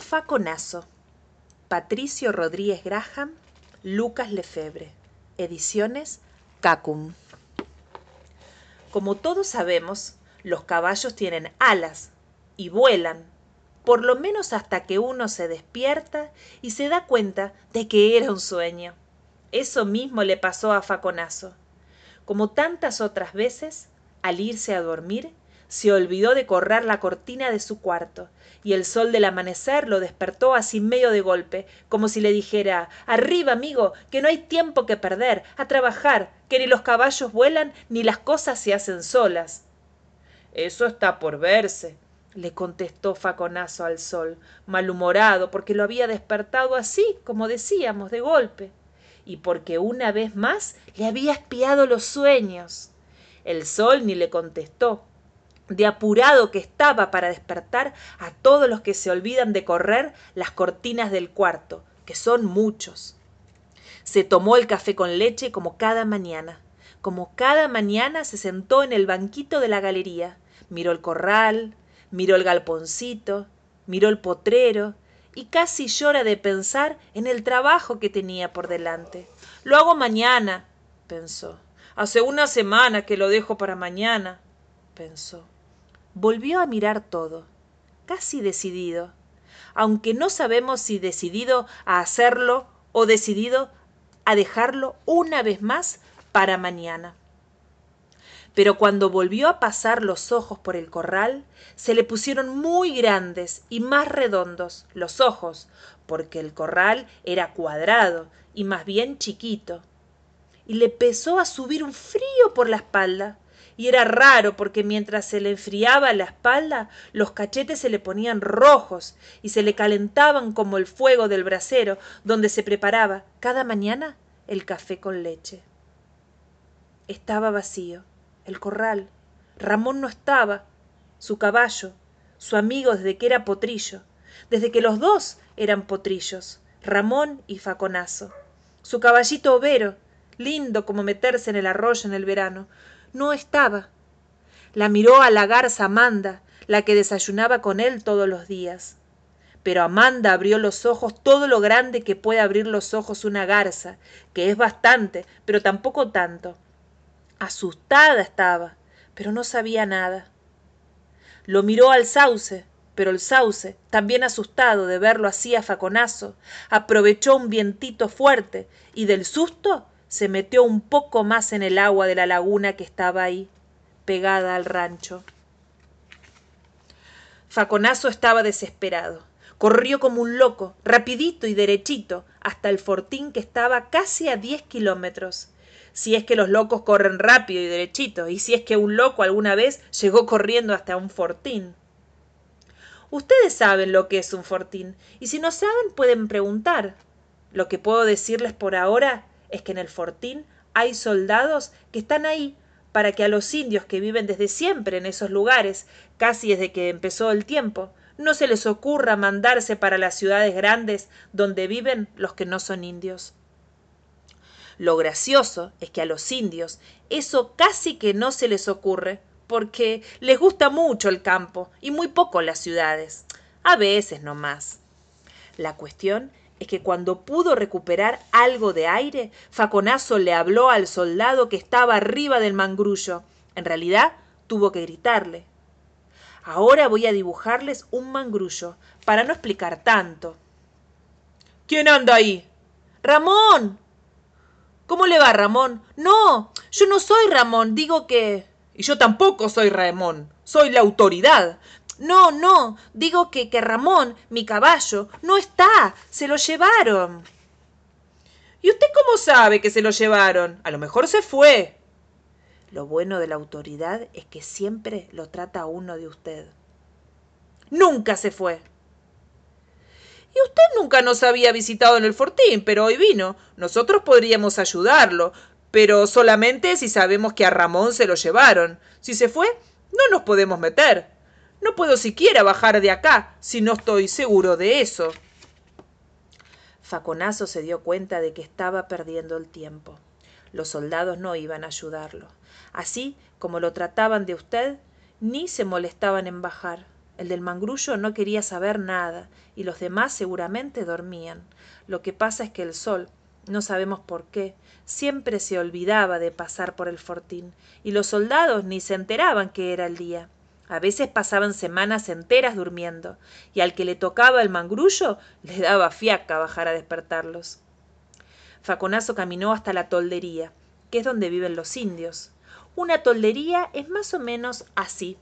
Faconazo, Patricio Rodríguez Graham, Lucas Lefebvre, Ediciones Cacum. Como todos sabemos, los caballos tienen alas y vuelan, por lo menos hasta que uno se despierta y se da cuenta de que era un sueño. Eso mismo le pasó a Faconazo. Como tantas otras veces, al irse a dormir, se olvidó de correr la cortina de su cuarto, y el sol del amanecer lo despertó así medio de golpe, como si le dijera: «Arriba, amigo, que no hay tiempo que perder, a trabajar, que ni los caballos vuelan ni las cosas se hacen solas». «Eso está por verse», le contestó Faconazo al sol, malhumorado porque lo había despertado así, como decíamos, de golpe, y porque una vez más le había espiado los sueños. El sol ni le contestó, de apurado que estaba para despertar a todos los que se olvidan de correr las cortinas del cuarto, que son muchos. Se tomó el café con leche como cada mañana. Como cada mañana se sentó en el banquito de la galería, miró el corral, miró el galponcito, miró el potrero, y casi llora de pensar en el trabajo que tenía por delante. «Lo hago mañana», pensó. «Hace una semana que lo dejo para mañana», pensó. Volvió a mirar todo, casi decidido, aunque no sabemos si decidido a hacerlo o decidido a dejarlo una vez más para mañana. Pero cuando volvió a pasar los ojos por el corral, se le pusieron muy grandes y más redondos los ojos, porque el corral era cuadrado y más bien chiquito. Y le empezó a subir un frío por la espalda. Y era raro porque mientras se le enfriaba la espalda, los cachetes se le ponían rojos y se le calentaban como el fuego del brasero donde se preparaba cada mañana el café con leche. Estaba vacío el corral. Ramón no estaba, su caballo, su amigo desde que era potrillo, desde que los dos eran potrillos, Ramón y Faconazo. Su caballito overo, lindo como meterse en el arroyo en el verano, no estaba. La miró a la garza Amanda, la que desayunaba con él todos los días. Pero Amanda abrió los ojos todo lo grande que puede abrir los ojos una garza, que es bastante, pero tampoco tanto. Asustada estaba, pero no sabía nada. Lo miró al sauce, pero el sauce, también asustado de verlo así a Faconazo, aprovechó un vientito fuerte y del susto se metió un poco más en el agua de la laguna que estaba ahí, pegada al rancho. Faconazo estaba desesperado. Corrió como un loco, rapidito y derechito, hasta el fortín que estaba casi a 10 kilómetros. Si es que los locos corren rápido y derechito, y si es que un loco alguna vez llegó corriendo hasta un fortín. Ustedes saben lo que es un fortín, y si no saben pueden preguntar. Lo que puedo decirles por ahora es que en el fortín hay soldados que están ahí para que a los indios que viven desde siempre en esos lugares, casi desde que empezó el tiempo, no se les ocurra mandarse para las ciudades grandes donde viven los que no son indios. Lo gracioso es que a los indios eso casi que no se les ocurre, porque les gusta mucho el campo y muy poco las ciudades, a veces no más. La cuestión es que cuando pudo recuperar algo de aire, Faconazo le habló al soldado que estaba arriba del mangrullo. En realidad tuvo que gritarle. Ahora voy a dibujarles un mangrullo, para no explicar tanto. ¿Quién anda ahí? ¡Ramón! ¿Cómo le va, Ramón? No, yo no soy Ramón, digo que... Y yo tampoco soy Ramón, soy la autoridad. No, digo que Ramón, mi caballo, no está, se lo llevaron. ¿Y usted cómo sabe que se lo llevaron? A lo mejor se fue. Lo bueno de la autoridad es que siempre lo trata a uno de usted. Nunca se fue. Y usted nunca nos había visitado en el fortín, pero hoy vino. Nosotros podríamos ayudarlo, pero solamente si sabemos que a Ramón se lo llevaron. Si se fue, no nos podemos meter. No puedo siquiera bajar de acá si no estoy seguro de eso. Faconazo se dio cuenta de que estaba perdiendo el tiempo. Los soldados no iban a ayudarlo. Así como lo trataban de usted, ni se molestaban en bajar. El del mangrullo no quería saber nada, y los demás seguramente dormían. Lo que pasa es que el sol, no sabemos por qué, siempre se olvidaba de pasar por el fortín, y los soldados ni se enteraban que era el día. A veces pasaban semanas enteras durmiendo, y al que le tocaba el mangrullo le daba fiaca bajar a despertarlos. Faconazo caminó hasta la toldería, que es donde viven los indios. Una toldería es más o menos así.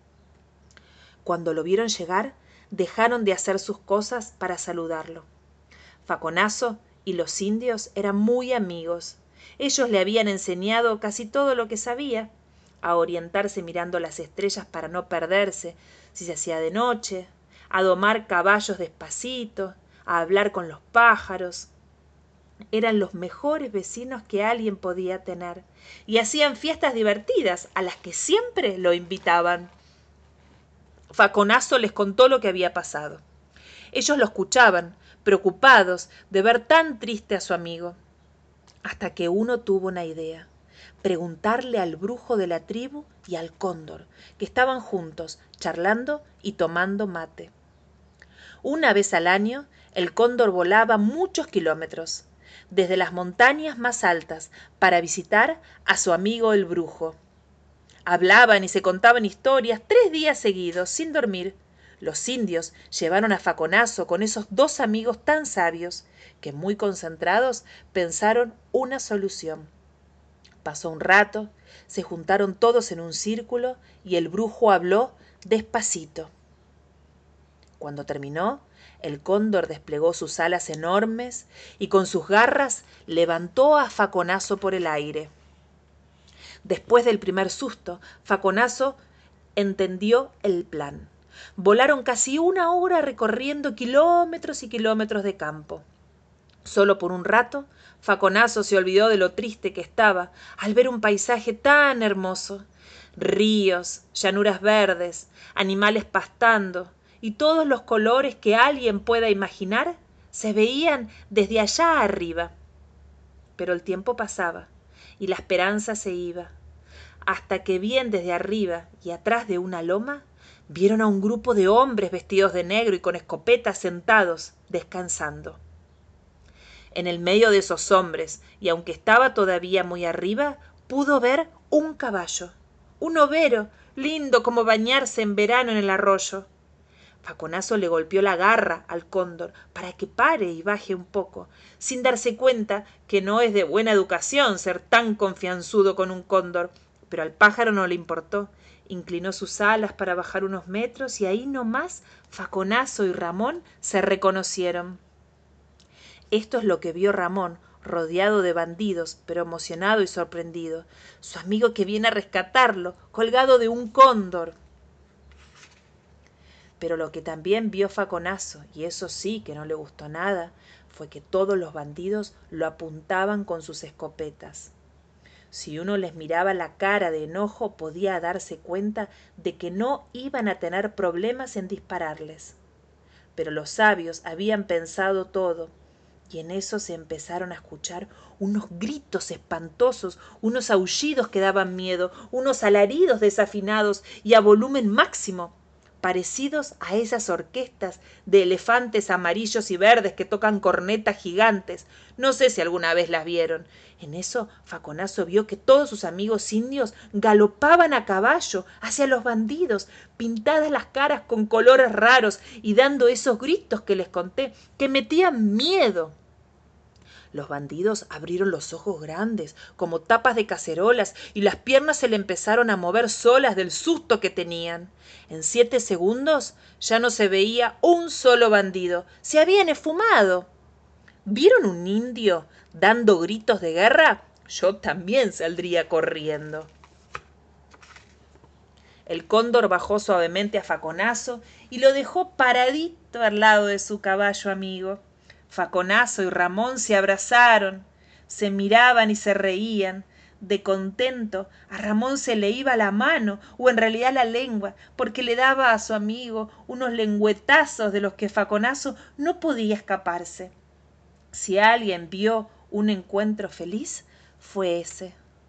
Cuando lo vieron llegar, dejaron de hacer sus cosas para saludarlo. Faconazo y los indios eran muy amigos. Ellos le habían enseñado casi todo lo que sabía, a orientarse mirando las estrellas para no perderse si se hacía de noche, a domar caballos despacito, a hablar con los pájaros. Eran los mejores vecinos que alguien podía tener, y hacían fiestas divertidas a las que siempre lo invitaban. Faconazo les contó lo que había pasado. Ellos lo escuchaban, preocupados de ver tan triste a su amigo, hasta que uno tuvo una idea: preguntarle al brujo de la tribu y al cóndor, que estaban juntos, charlando y tomando mate. Una vez al año, el cóndor volaba muchos kilómetros, desde las montañas más altas, para visitar a su amigo el brujo. Hablaban y se contaban historias 3 días seguidos, sin dormir. Los indios llevaron a Faconazo con esos 2 amigos tan sabios, que muy concentrados pensaron una solución. Pasó un rato, se juntaron todos en un círculo y el brujo habló despacito. Cuando terminó, el cóndor desplegó sus alas enormes y con sus garras levantó a Faconazo por el aire. Después del primer susto, Faconazo entendió el plan. Volaron casi 1 hora recorriendo kilómetros y kilómetros de campo. Solo por un rato, Faconazo se olvidó de lo triste que estaba al ver un paisaje tan hermoso. Ríos, llanuras verdes, animales pastando y todos los colores que alguien pueda imaginar se veían desde allá arriba. Pero el tiempo pasaba y la esperanza se iba, hasta que bien desde arriba y atrás de una loma vieron a un grupo de hombres vestidos de negro y con escopetas sentados, descansando. En el medio de esos hombres, y aunque estaba todavía muy arriba, pudo ver un caballo, un overo, lindo como bañarse en verano en el arroyo. Faconazo le golpeó la garra al cóndor para que pare y baje un poco, sin darse cuenta que no es de buena educación ser tan confianzudo con un cóndor, pero al pájaro no le importó. Inclinó sus alas para bajar unos metros y ahí nomás Faconazo y Ramón se reconocieron. Esto es lo que vio Ramón, rodeado de bandidos, pero emocionado y sorprendido. Su amigo que viene a rescatarlo, colgado de un cóndor. Pero lo que también vio Faconazo, y eso sí que no le gustó nada, fue que todos los bandidos lo apuntaban con sus escopetas. Si uno les miraba la cara de enojo, podía darse cuenta de que no iban a tener problemas en dispararles. Pero los sabios habían pensado todo, y en eso se empezaron a escuchar unos gritos espantosos, unos aullidos que daban miedo, unos alaridos desafinados y a volumen máximo, parecidos a esas orquestas de elefantes amarillos y verdes que tocan cornetas gigantes. No sé si alguna vez las vieron. En eso Faconazo vio que todos sus amigos indios galopaban a caballo hacia los bandidos, pintadas las caras con colores raros y dando esos gritos que les conté, que metían miedo. Los bandidos abrieron los ojos grandes, como tapas de cacerolas, y las piernas se le empezaron a mover solas del susto que tenían. En 7 segundos ya no se veía un solo bandido. Se habían esfumado. ¿Vieron un indio dando gritos de guerra? Yo también saldría corriendo. El cóndor bajó suavemente a Faconazo y lo dejó paradito al lado de su caballo amigo. Faconazo y Ramón se abrazaron, se miraban y se reían. De contento, a Ramón se le iba la mano, o en realidad la lengua, porque le daba a su amigo unos lengüetazos de los que Faconazo no podía escaparse. Si alguien vio un encuentro feliz, fue ese.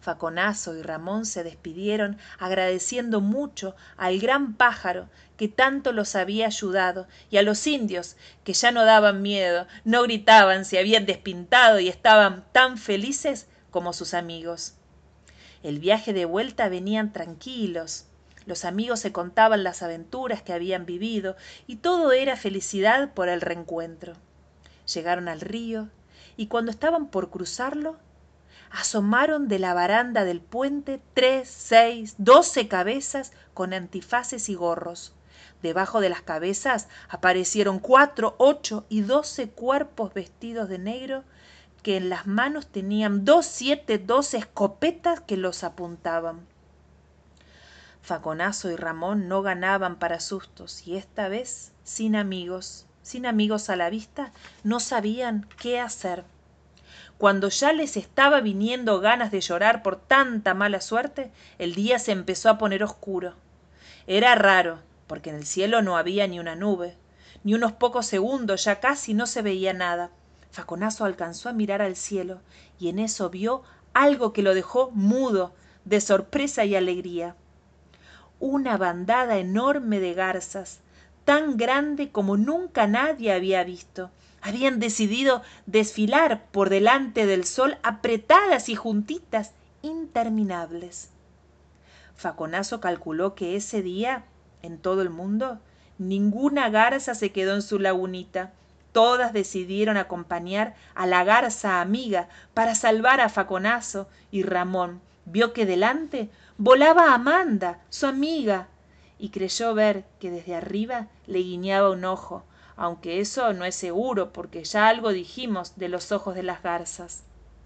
Faconazo y Ramón se despidieron agradeciendo mucho al gran pájaro que tanto los había ayudado y a los indios que ya no daban miedo, no gritaban, se habían despintado y estaban tan felices como sus amigos. El viaje de vuelta venían tranquilos. Los amigos se contaban las aventuras que habían vivido y todo era felicidad por el reencuentro. Llegaron al río y cuando estaban por cruzarlo, asomaron de la baranda del puente 3, 6, 12 cabezas con antifaces y gorros. Debajo de las cabezas aparecieron 4, 8 y 12 cuerpos vestidos de negro que en las manos tenían 2, 7, 12 escopetas que los apuntaban. Faconazo y Ramón no ganaban para sustos y esta vez, sin amigos a la vista, no sabían qué hacer. Cuando ya les estaba viniendo ganas de llorar por tanta mala suerte, el día se empezó a poner oscuro. Era raro, porque en el cielo no había ni una nube, ni unos pocos segundos ya casi no se veía nada. Faconazo alcanzó a mirar al cielo y en eso vio algo que lo dejó mudo de sorpresa y alegría. Una bandada enorme de garzas, tan grande como nunca nadie había visto. Habían decidido desfilar por delante del sol apretadas y juntitas, interminables. Faconazo calculó que ese día, en todo el mundo, ninguna garza se quedó en su lagunita. Todas decidieron acompañar a la garza amiga para salvar a Faconazo y Ramón. Vio que delante volaba Amanda, su amiga, y creyó ver que desde arriba le guiñaba un ojo, aunque eso no es seguro porque ya algo dijimos de los ojos de las garzas.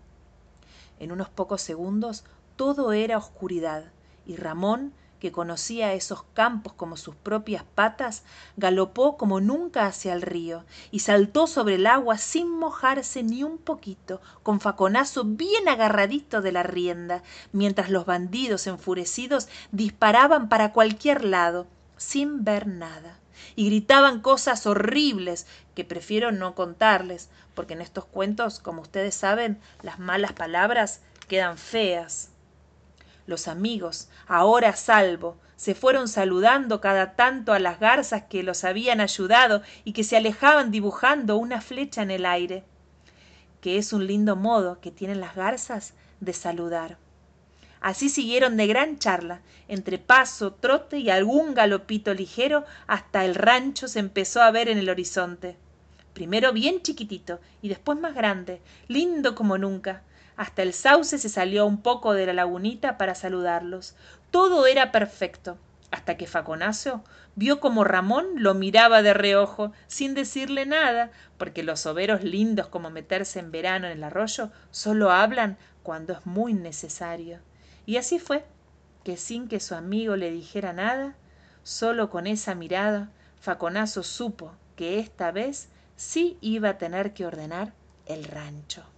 En unos pocos segundos todo era oscuridad y Ramón, que conocía esos campos como sus propias patas, galopó como nunca hacia el río y saltó sobre el agua sin mojarse ni un poquito, con Faconazo bien agarradito de la rienda, mientras los bandidos enfurecidos disparaban para cualquier lado, sin ver nada, y gritaban cosas horribles que prefiero no contarles, porque en estos cuentos, como ustedes saben, las malas palabras quedan feas. Los amigos, ahora a salvo, se fueron saludando cada tanto a las garzas que los habían ayudado y que se alejaban dibujando una flecha en el aire, que es un lindo modo que tienen las garzas de saludar. Así siguieron de gran charla, entre paso, trote y algún galopito ligero, hasta el rancho se empezó a ver en el horizonte. Primero bien chiquitito y después más grande, lindo como nunca. Hasta el sauce se salió un poco de la lagunita para saludarlos. Todo era perfecto, hasta que Faconazo vio como Ramón lo miraba de reojo, sin decirle nada, porque los overos lindos como meterse en verano en el arroyo solo hablan cuando es muy necesario. Y así fue, que sin que su amigo le dijera nada, solo con esa mirada, Faconazo supo que esta vez sí iba a tener que ordenar el rancho.